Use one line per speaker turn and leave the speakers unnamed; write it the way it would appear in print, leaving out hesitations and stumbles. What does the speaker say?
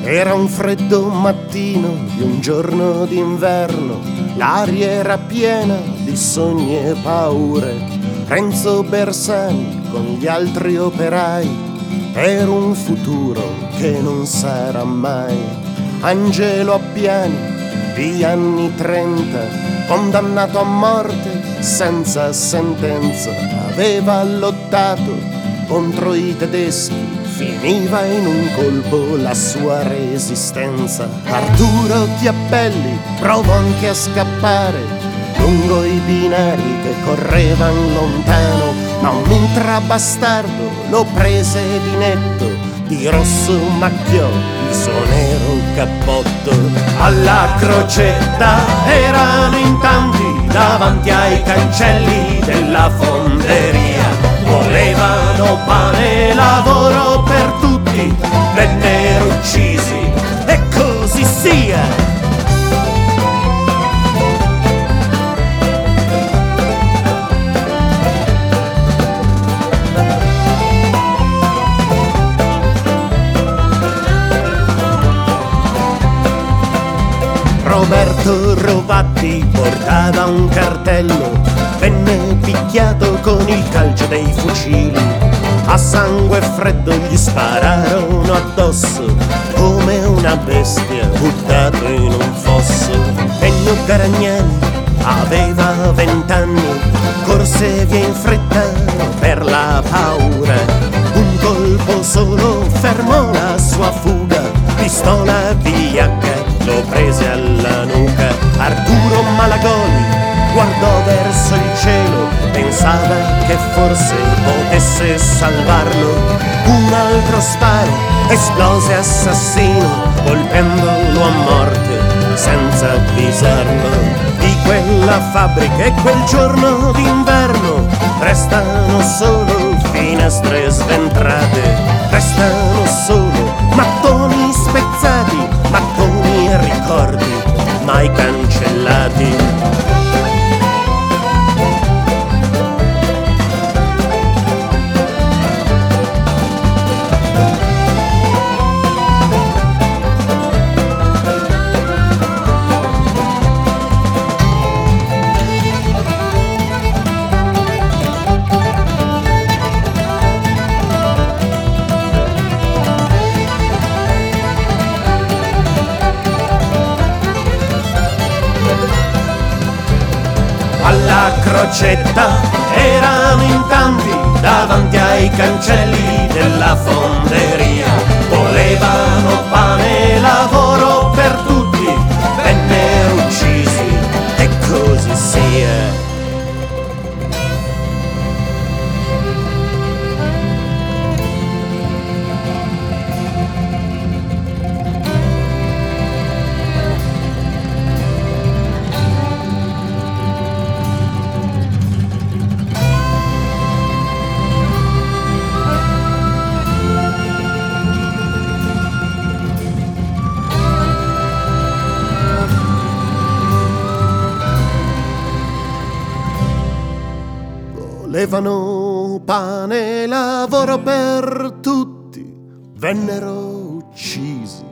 Era un freddo mattino di un giorno d'inverno, l'aria era piena di sogni e paure. Renzo Bersani con gli altri operai per un futuro che non sarà mai. Angelo Appiani, di anni 30, condannato a morte senza sentenza, aveva lottato contro i tedeschi, finiva in un colpo la sua resistenza. Arturo Chiappelli provò anche a scappare lungo i binari che correvan lontano, ma un Mitra bastardo lo prese di netto, di rosso macchiò il suo nero cappotto. Alla Crocetta erano in tanti davanti ai cancelli della fonderia, volevano pane e lavoro per tutti, vennero uccisi e così sia. Roberto Rovatti portava un cartello, venne picchiato con il calcio dei fucili. A sangue freddo gli spararono addosso come una bestia buttato in un fosso. Ennio Garagnani aveva 20 anni, corse via in fretta per la paura. Un colpo solo fermò la sua fuga, pistola VH lo prese alla nuca. Arturo Malagoli guardò verso il cielo, pensava che forse potesse salvarlo. Un altro sparo esplose assassino, colpendolo a morte senza avvisarlo. Di quella fabbrica e quel giorno d'inverno restano solo finestre sventrate, restano solo mattoni spezzati, mattoni e ricordi mai cancellati. Alla Crocetta erano in tanti davanti ai cancelli della fonderia, volevano pane e lavoro per tutti, vennero uccisi e così sia. Volevano pane e lavoro per tutti, vennero uccisi